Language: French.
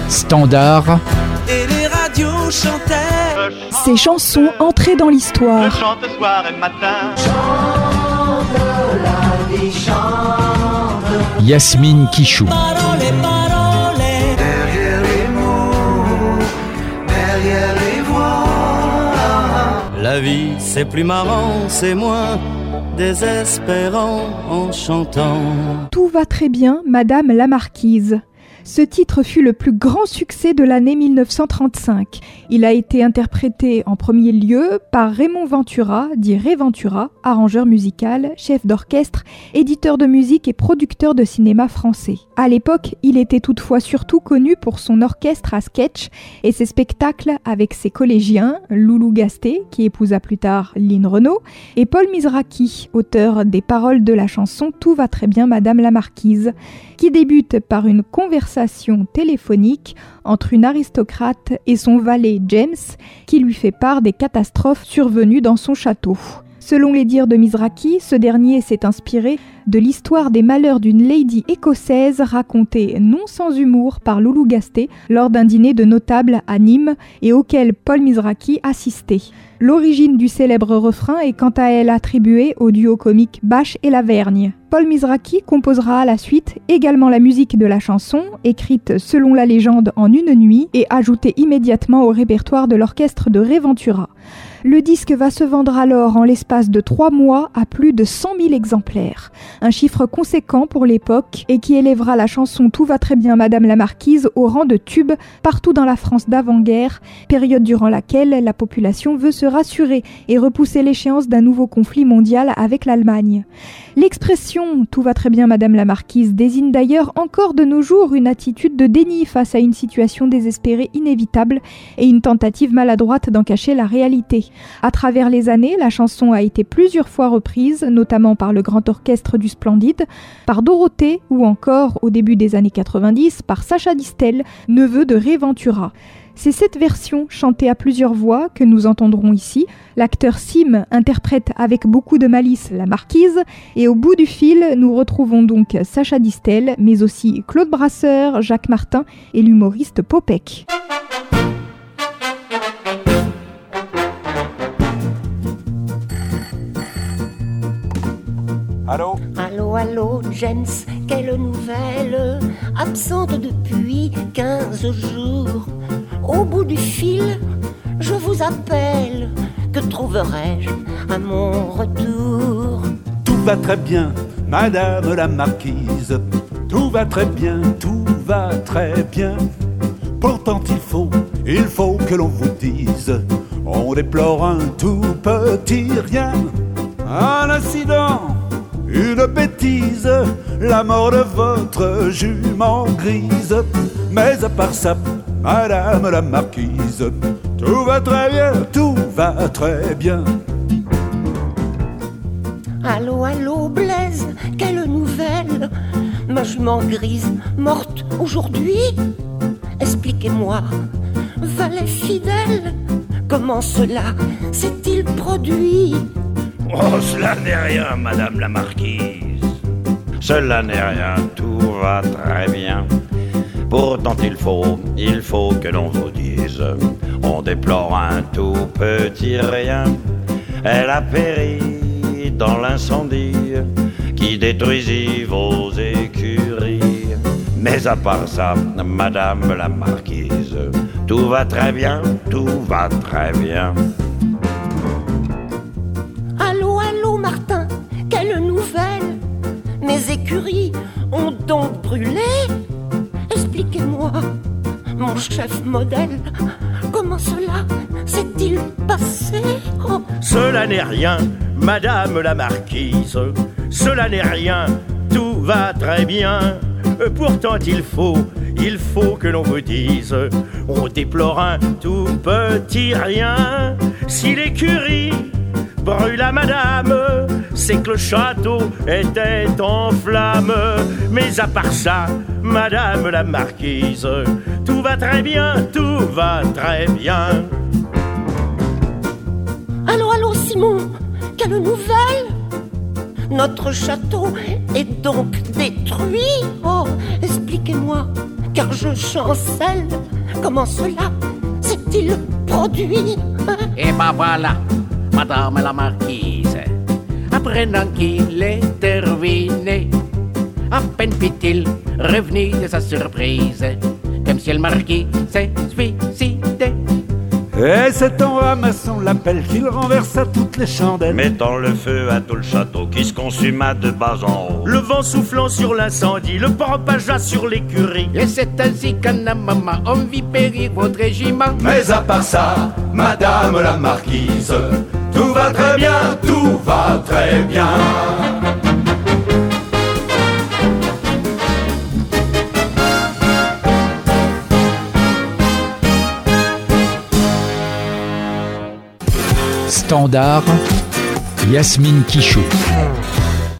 Standard. Et les radios chantaient Ces chansons entrées dans l'histoire. Je chante soir et matin. Chante la vie, chante. Yasmine Quichou. parole, Derrière les mots, derrière les voix. La vie c'est plus marrant, c'est moins désespérant en chantant. Tout va très bien, Madame la Marquise. Ce titre fut le plus grand succès de l'année 1935. Il a été interprété en premier lieu par Raymond Ventura, dit Ray Ventura, arrangeur musical, chef d'orchestre, éditeur de musique et producteur de cinéma français. À l'époque, il était toutefois surtout connu pour son orchestre à sketch et ses spectacles avec ses collégiens, Loulou Gasté, qui épousa plus tard Lynn Renaud, et Paul Mizrachi, auteur des paroles de la chanson « Tout va très bien, Madame la Marquise », qui débute par une conversation téléphonique entre une aristocrate et son valet James, qui lui fait part des catastrophes survenues dans son château. Selon les dires de Mizrachi, ce dernier s'est inspiré de l'histoire des malheurs d'une lady écossaise racontée non sans humour par Loulou Gasté lors d'un dîner de notables à Nîmes et auquel Paul Mizrachi assistait. L'origine du célèbre refrain est quant à elle attribuée au duo comique Bâche et Lavergne. Paul Mizrachi composera à la suite également la musique de la chanson, écrite selon la légende en une nuit et ajoutée immédiatement au répertoire de l'orchestre de Ray Ventura. Le disque va se vendre alors en l'espace de 3 mois à plus de 100 000 exemplaires. Un chiffre conséquent pour l'époque et qui élèvera la chanson « Tout va très bien Madame la Marquise » au rang de tube partout dans la France d'avant-guerre, période durant laquelle la population veut se rassurer et repousser l'échéance d'un nouveau conflit mondial avec l'Allemagne. L'expression « Tout va très bien Madame la Marquise » désigne d'ailleurs encore de nos jours une attitude de déni face à une situation désespérée inévitable et une tentative maladroite d'en cacher la réalité. À travers les années, la chanson a été plusieurs fois reprise, notamment par le Grand Orchestre du Splendide, par Dorothée ou encore, au début des années 90, par Sacha Distel, neveu de Ray Ventura. C'est cette version, chantée à plusieurs voix, que nous entendrons ici. L'acteur Sim interprète avec beaucoup de malice la Marquise, et au bout du fil, nous retrouvons donc Sacha Distel, mais aussi Claude Brasseur, Jacques Martin et l'humoriste Popek. Allô ? Allô, allô, James, quelle nouvelle? Absente depuis 15 jours. Au bout du fil, je vous appelle. Que trouverai-je à mon retour? Tout va très bien, Madame la Marquise. Tout va très bien, tout va très bien. Pourtant il faut que l'on vous dise, on déplore un tout petit rien. Un incident, une bêtise, la mort de votre jument grise. Mais à part ça, Madame la Marquise, tout va très bien, tout va très bien. Allô, allô, Blaise, quelle nouvelle? Ma jument grise, morte aujourd'hui? Expliquez-moi, valet fidèle, comment cela s'est-il produit? Oh, cela n'est rien, Madame la Marquise. Cela n'est rien, tout va très bien. Pourtant il faut que l'on vous dise, on déplore un tout petit rien. Elle a péri dans l'incendie qui détruisit vos écuries. Mais à part ça, Madame la Marquise, tout va très bien, tout va très bien. Allô, allô, Martin, quelle nouvelle? Mes écuries ont donc brûlé? Expliquez-moi, mon chef modèle, comment cela s'est-il passé? Oh. Cela n'est rien, Madame la Marquise, cela n'est rien, tout va très bien. Pourtant il faut que l'on vous dise, on déplore un tout petit rien. Si l'écurie brûle à Madame, c'est que le château était en flammes. Mais à part ça, Madame la Marquise, tout va très bien, tout va très bien. Allô, allô, Simon, quelle nouvelle? Notre château est donc détruit? Oh, expliquez-moi, car je chancelle. Comment cela s'est-il produit? Et ben voilà, madame la marquise, apprenant qu'il est terminé, à peine fit-il revenu de sa surprise, comme si le marquis s'est suicidé. Et c'est en ramassant la pelle qu'il renversa toutes les chandelles, mettant le feu à tout le château qui se consuma de bas en haut. Le vent soufflant sur l'incendie, le propagea sur l'écurie. Et c'est ainsi qu'en un moment on vit périr votre régiment. Mais à part ça, madame la marquise, tout va très bien, tout va très bien. Standard, Yasmine Quichou.